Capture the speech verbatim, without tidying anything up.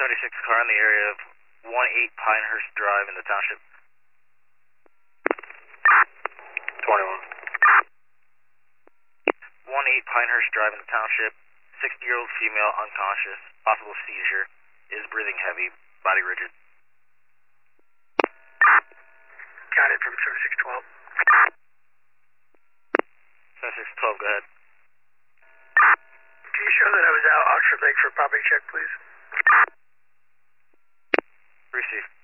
seventy-six car in the area of one eight Pinehurst Drive in the township. twenty-one. one eight Pinehurst Drive in the township. sixty-year-old female unconscious, possible seizure, is breathing heavy, body rigid. Got it from seventy-six twelve. seventy-six twelve, go ahead. Can you show that I was out Oxford Lake for a popping check, please? Receive.